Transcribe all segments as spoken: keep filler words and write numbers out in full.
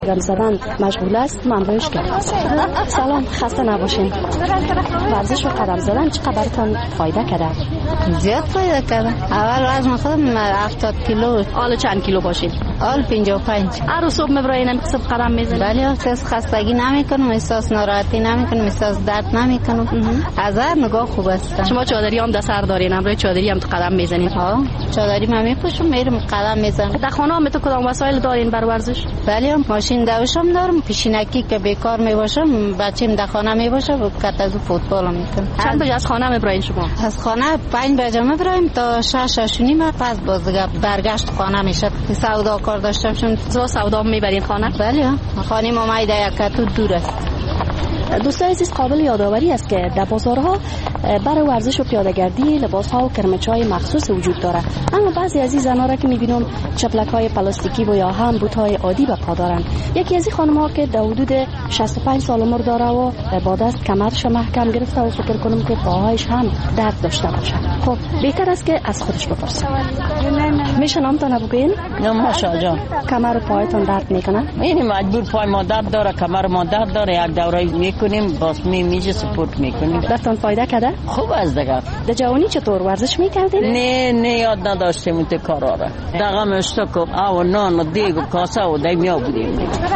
قدم زدن مشغول است، ممنونش کردم. سلام، خسته نباشین. ورزش و قدم زدن چقدرتان فایده کرده؟ زیاد فایده کرده. اول وزن خودم هفتاد کیلو. حالا چند کیلو باشین؟ حالا پنجاه و پنج. هر روز صبح میبرین حساب قدم میزنید؟ بله، احساس خستگی نمیکنم، احساس ناراحتی نمیکنم، احساس درد نمیکنم. از هر نگاه خوب است. شما چادری هم در سر دارین، امروز چادری هم تو قدم میزنید؟ ها، چادری من میپوشم میرم قدم میزنم. در خانه هم تو کدام وسایل دارین برای ورزش؟ بله، ماشین دوشم دارم، پیشینکی که بیکار میباشم، بچه‌م در خانه میباشه، وقت از فوتبال میکنم. چند بجه از خانه میبرین شما؟ از خانه پنج بجه میبریم تا شش شش و نیم، پس باز دیگه برگشت خانه میشه. سودا کار داشتم چون زو سودا میبرین خانه؟ بله، خانه ما مایده یک تو دور است. دوستان عزیز، قابل یادآوری است که در بازارها برای ورزش و پیاده‌گردی لباس‌ها و کرمچ‌های مخصوص وجود دارد، اما بعضی از این زن‌ها را که می‌بینم چپلک‌های پلاستیکی و یا هم بوت‌های عادی به پا دارند. یکی از این خانم‌ها که در حدود شصت و پنج سال عمر داره و با دست کمرش محکم گرفته و فکر کنم که پاهایش هم درد داشته باشه. خب بهتر است که از خودش بپرسم. میشه نامتان بگین؟ نام هاشا جان. کمر و پایتون درد میکنه؟ اینی مجبور پای ما درد داره، کمر ما درد داره، یک دوره میکنیم باز می میجه سپورت میکنیم. درتون فایده کرده؟ خوب است دیگه. در جوانی چطور ورزش میکردین؟ نه نه یاد نداشتیم اون کارا را. دغه مشتک او نان و دیگ و کاسه و دمیا بودیم.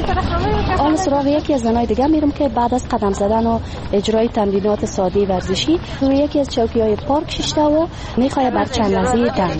حالا سراغ یکی از زنای دیگه میرم که بعد از قدم زدن و اجرای تمرینات ساده ورزشی روی یکی از چوکی‌های پارک شیشته و میخواد بر چند لحظه دم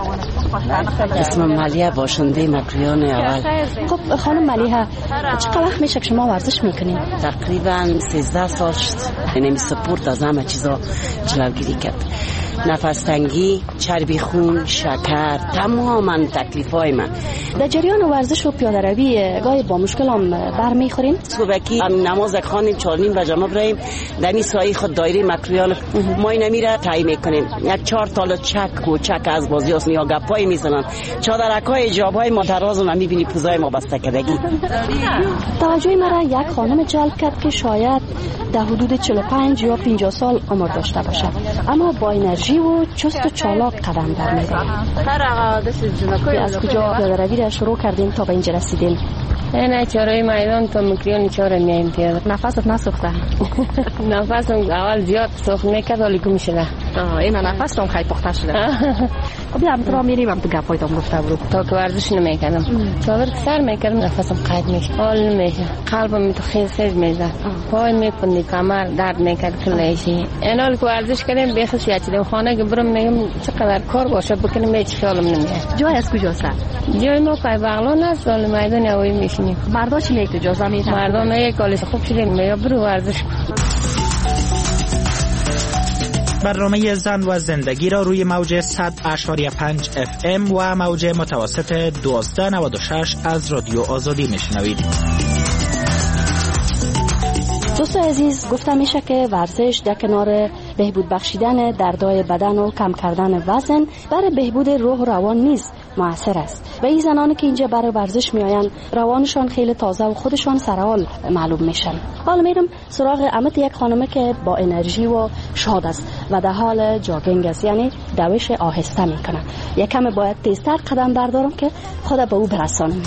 بزنه. اسمم ملیحه، باشنده مکریان اول. خب خانم ملیحه، چقدر وقت میشه که شما ورزش میکنین؟ تقریبا سیزده سال شد. یعنی سپورت از همه چیزا جلوگیری کرد. نفس تنگی، چربی خون، شکر، تماما تکلیفای من. در جریان ورزش و پیاده روی گاهی با مشکل هم برمیخورین؟ صبحکی نماز خوانیم چهار نیم بجه ما بریم در این سایه خود دایره مکریان ما این میره تعیین میکنیم. یک چهار تال چک و چک از بازی است یا گپای میزنن. چادرکای جابای ما دراز و نمیبینی پوزای ما بسته کردگی. توجه مرا یک خانم جلب کرد که شاید در حدود چهل و پنج یا پنجاه سال عمر داشته باشه، اما با انرژی و چست و چالاک قدم برمی‌داره. از کجا پیاده روی را شروع کردین تا به اینجا رسیدین؟ نه چهارراه میدان تا مکریان چهار میایم پیاده. نفست نسوخته؟ نفسم اول زیاد سوخت میکرد ولی گم شده. آه اینا نفس هم خیلی پخته شده. خب بیام تو را میریم هم تو گپایتون گفته برو. تا که ورزش نمیکردم چادر سر میکردم نفسم قید میشه، حال نمیشه، قلبم می تو خیلی سیز میزد، پای میپوندی، کمر درد میکرد کلیشی. اینال که ورزش کردیم بخش یادم خانه که برم میگم چقدر کار باشه بکنم هیچ خیالم نمیاد. جای از کجاست؟ جای ما پای بغلان است، ولی میدان هوایی میشینیم. مردا چی میگه اجازه میدن؟ مردا میگه کالش خوب شدیم میگه برو ورزش کن. برنامه زن و زندگی را روی موج صد اشاری پنج اف ام و موج متوسط دوازده نود و شش از رادیو آزادی میشنوید. دوستان عزیز، گفتم میشه که ورزش در کنار بهبود بخشیدن دردهای بدن و کم کردن وزن برای بهبود روح و روان نیز موثر است. و این زنانی که اینجا برای ورزش میآیند روانشان خیلی تازه و خودشان سرحال معلوم میشن. حالا میرم سراغ امت یک خانمه که با انرژی و شاد است و در حال جاگینگ است، یعنی دوش آهسته میکنه. یکم باید تیزتر قدم بردارم که خود به او برسانم.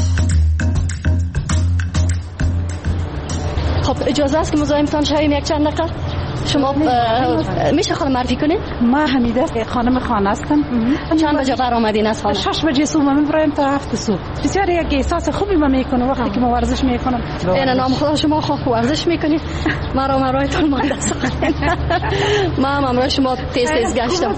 خب اجازه است که مزاحمتان شویم یک چند دقیقه؟ شما میشه خانم معرفی کنید؟ ما حمیده خانم خانه هستم. چند بجه بر آمدین از خانه؟ شش بجه صبح من میبرم تا هفت صبح. بسیار یک احساس خوبی من میکنم وقتی که ما ورزش میکنم. این نام خدا شما خوب ورزش میکنید. مرا مرایتون مانده ساختین. ما هم امروز شما تیز تیز گشتم.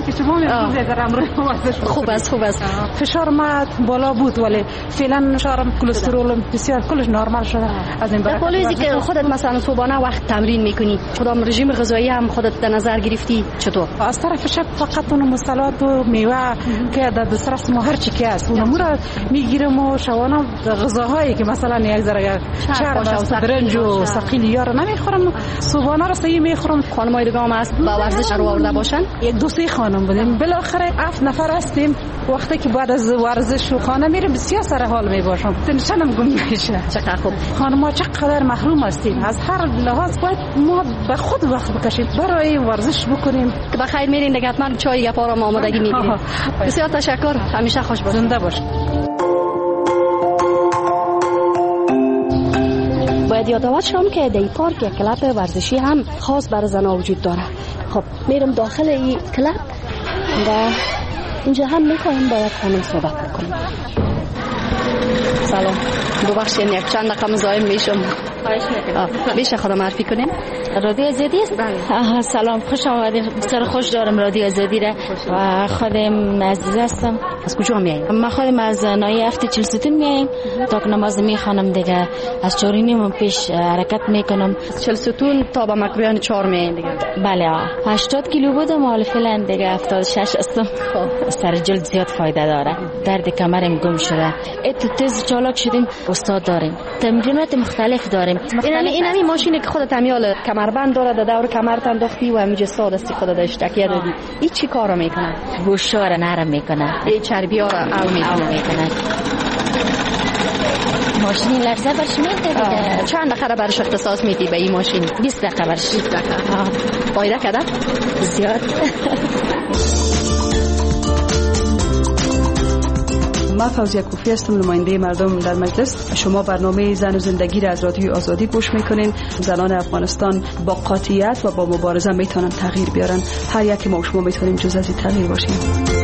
خوب است خوب است. فشار ما بالا بود ولی فعلا فشارم کلسترولم بسیار کلش نرمال شده. از این برای پولیزی که خودت مثلا صبحانه وقت تمرین میکنی، کدام رژیم غذایی هم خودت در نظر گرفتی چطور؟ از طرف شب فقط اون مصالحات و میوه که در دسترس ما هر چی که است اونم را میگیرم و شبانه غذاهایی که مثلا یک ذره چرب و برنج و ثقیلی را نمیخورم، صبحانه را صحیح میخورم. خانمای دیگه هم هست با ورزش رو آورده باشن؟ یک دو سه خانم بودیم، بالاخره هفت نفر هستیم. وقتی که بعد از ورزش و خانه میرم بسیار سر حال میباشم، تنشنم گم میشه. چقدر خوب. خانم‌ها چقدر محروم هستیم از هر لحاظ. باید ما به خود وقت بکشیم برای ورزش بکنیم. که بخیر میرین دیگه، حتما چای گپا رو آمادگی میگیریم. بسیار تشکر، همیشه خوش باشید. زنده باشید. باید یادآور شم که در پارک یک کلاب ورزشی هم خاص برای زنان وجود داره. خب میرم داخل این کلاب و اینجا هم میخوایم باید خانم صحبت بکنیم. سلام، ببخشید یک چند دقیقه مزاحم میشم. میشه خودم معرفی کنیم؟ رادیو آزادی است؟ بله. سلام، خوش آمدید. بسیار خوش دارم رادیو آزادی را و خودم عزیز هستم. از کجا میایید؟ ما خودم از ناحیه هفت چهل ستون میایم. تا که نماز میخوانم دیگه از چهار و نیم پیش حرکت میکنم. چهل ستون تا به مکرویان چهار میایم دیگه. بله. هشتاد کیلو بودم، حالا فعلا دیگه هفتاد و شش هستم. سر جلد زیاد فایده داره. درد کمرم گم شده. ات تز چالاک شدیم. استاد داریم. تمرینات مختلف داریم. این این همین ماشینی که خودت همیال کمربند داره، در دور کمرت انداختی و همینجا ساده است خودت اشتکی دادی. این چی کارو میکنه؟ گوشا رو نرم میکنه. این چربی‌ها رو او میکنه. ماشین لرزه برش میده دیگه. چند دقیقه برش اختصاص میدی به این ماشین؟ بیست دقیقه برش. بیست دقیقه. فایده کرده؟ زیاد. من فوزیه کوفی هستم، نماینده مردم در مجلس. شما برنامه زن و زندگی را از رادیو آزادی گوش میکنین. زنان افغانستان با قاطعیت و با مبارزه میتونن تغییر بیارن. هر یکی ما و شما میتونیم جز از این تغییر باشیم.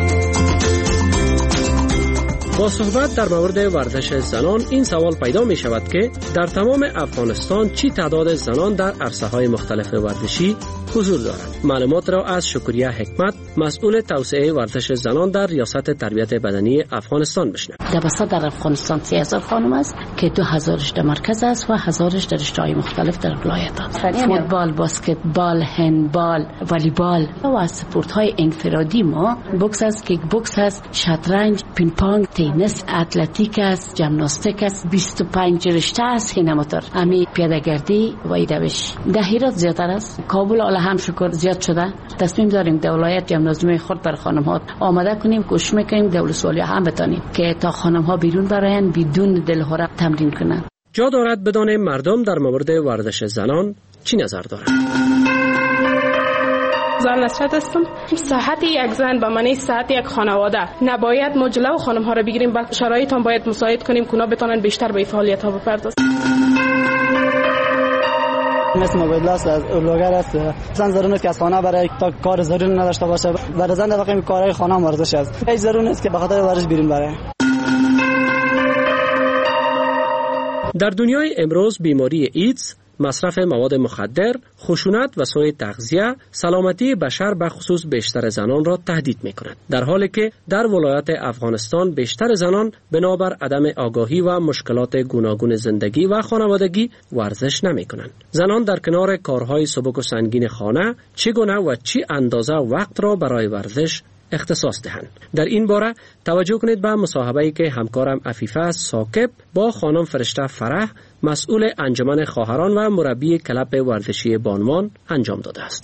با صحبت در مورد ورزش زنان این سوال پیدا می شود که در تمام افغانستان چی تعداد زنان در عرصه های مختلف ورزشی حضور دارند. معلومات را از شکریه حکمت، مسئول توسعه ورزش زنان در ریاست تربیت بدنی افغانستان بشنوید. در بساط در افغانستان سی هزار خانم است که دو هزارش در مرکز است و هزارش در رشته‌های مختلف در ولایت‌ها. فوتبال، بسکتبال، هندبال، والیبال و از اسپورت‌های انفرادی ما بوکس است، کیک بوکس است، شطرنج، پینگ پونگ، تنیس، اتلتیک است، ژیمناستیک است، بیست و پنج رشته است، هینماتور، امی پیاده‌گردی و ایدوش. در هرات زیادتر است. کابل الله هم شکر زیاد شده. تصمیم داریم در ولایت جمنازیوم خود بر خانم‌ها آماده کنیم، کوشش می‌کنیم دولت‌سوالی هم بتونیم که تا خانم‌ها بیرون براین بدون دلهره تمرین کنند. جا دارد بدانیم مردم در مورد ورزش زنان چی نظر دارند. زن نصرت هستم. صحت یک زن به معنی صحت یک خانواده. نباید ما جلو خانم ها را بگیریم، بلکه شرایط هم باید مساعد کنیم که اونا بتونن بیشتر به فعالیت ها بپردازن. مثل موبایل است، از بلاگر است. زن ضرور نیست که از خانه برای تا کار ضرور نداشته باشه. برای زن در واقع کارهای خانه هم ورزش است. هیچ ضرور نیست که به خاطر ورزش بیرون بره. در دنیای امروز بیماری ایدز، مصرف مواد مخدر، خشونت و سوء تغذیه سلامتی بشر به خصوص بیشتر زنان را تهدید می‌کند، در حالی که در ولایت افغانستان بیشتر زنان بنابر عدم آگاهی و مشکلات گوناگون زندگی و خانوادگی ورزش نمی‌کنند. زنان در کنار کارهای سبک و سنگین خانه چگونه و چی اندازه وقت را برای ورزش اختصاص دهند. در این باره توجه کنید به مصاحبه‌ای که همکارم عفیفه ثاقب با خانم فرشته فرح، مسئول انجمن خواهران و مربی کلاب ورزشی بانوان انجام داده است.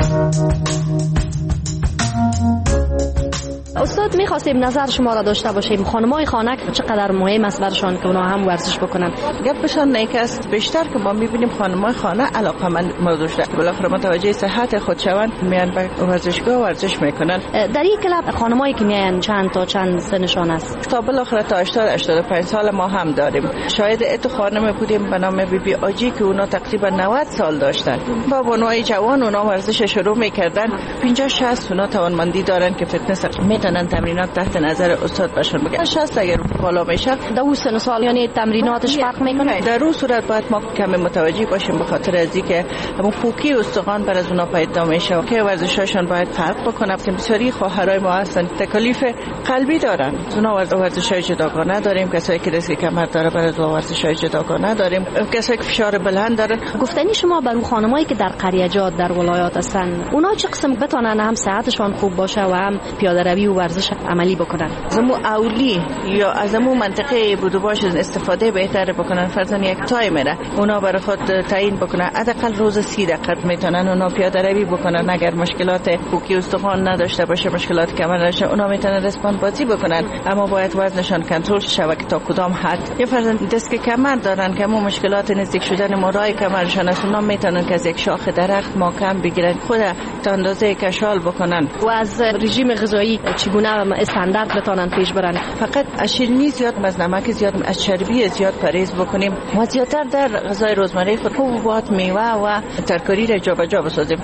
استاد می‌خواستیم نظر شما را داشته باشیم. خانم‌های خانه چقدر مهم است برشان که اونها هم ورزش بکنن؟ گپشان نیک است. بیشتر که ما می‌بینیم خانم‌های خانه علاقه‌مند موضوع شده. بالاخره متوجه صحت خود شوند، میان به ورزشگاه ورزش میکنن. در این کلاب خانم‌هایی که میان چند تا چند سنشان است؟ تا بالاخره تا هشتاد هشتاد و پنج سال ما هم داریم. شاید ات خانم بودیم به نام بی بی آجی که اونا تقریبا نود سال داشتن. با بانوهای جوان اونا ورزش شروع میکردن. پنجاه شصت اونا توانمندی دارن که فتنس میتونن تمرینات تحت نظر استاد باشن. بگن شصت اگر بالا میشه در اون سن سال یعنی تمریناتش فرق میکنه. در اون صورت باید ما کمی متوجه باشیم به خاطر از اینکه همون پوکی استخوان بر از اونا پیدا میشه که ورزشاشون باید فرق بکنه. بسیاری خواهرای ما هستن تکالیف قلبی دارن. اونا ورزشای جداگانه داریم، کسایی که ریسک کمر داره بر از ورزشای جداگانه داریم، کسایی که فشار بلند دارن. گفتنی شما بر خانمایی که در قریه‌جات در ولایات هستن، اونا چه قسم بتونن هم صحتشون خوب باشه و هم پیاده روی و ورزش عملی بکنن؟ زمو اولی یا از زمو منطقه بودو باشه استفاده بهتر بکنن. فرضاً یک تایمره اونا برای خود تعیین بکنن، حداقل روز سی دقیقه میتونن اونا پیاده روی بکنن. اگر مشکلات پوکی استخوان نداشته باشه، مشکلات کمر نداشته، اونا میتونن رسپاند بازی بکنن. اما باید وزنشان کنترل شه تا کدام حد. یا فرضاً دست کمر دارن که همون مشکلات نزدیک شدن مرای کمرشان است، اونا میتونن که از یک شاخ درخت محکم بگیرن، خود تا اندازه کشال بکنن. و از رژیم غذایی چی چگونه استاندارد بتونن پیش برن. فقط از شیرینی زیاد، از نمک زیاد، از چربی زیاد پرهیز بکنیم و زیادتر در غذای روزمره خود حبوبات، میوه و ترکاری را جابجا بسازیم.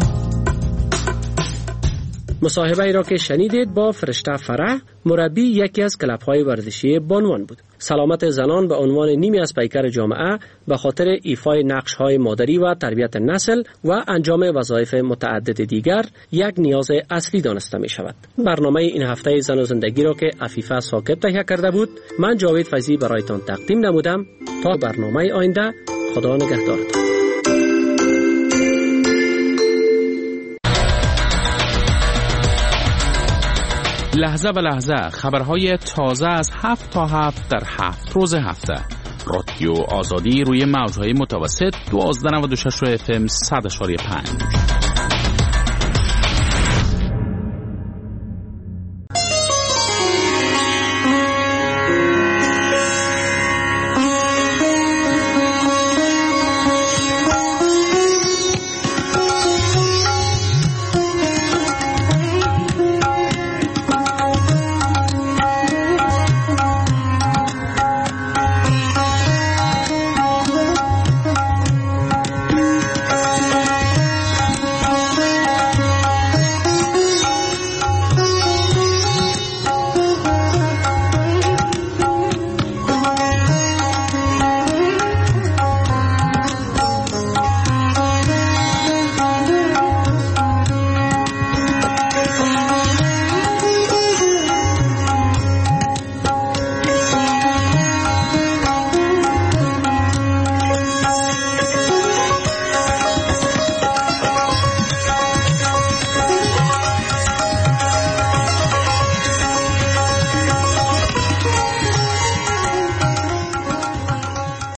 مصاحبه ای را که شنیدید با فرشته فرح، مربی یکی از کلب‌های ورزشی بانوان بود. سلامت زنان به عنوان نیمی از پیکر جامعه به خاطر ایفای نقش‌های مادری و تربیت نسل و انجام وظایف متعدد دیگر یک نیاز اصلی دانسته می شود. برنامه این هفته زن و زندگی را که عفیفه ساکت تهیه کرده بود، من جاوید فیضی برایتان تقدیم نمودم. تا برنامه آینده، خدا نگهدارتان. لحظه به لحظه خبرهای تازه از هفت تا هفت در هفت روز هفته. رادیو آزادی روی موجهای متوسط دوازده و نود و شش اف ام صد و پنج.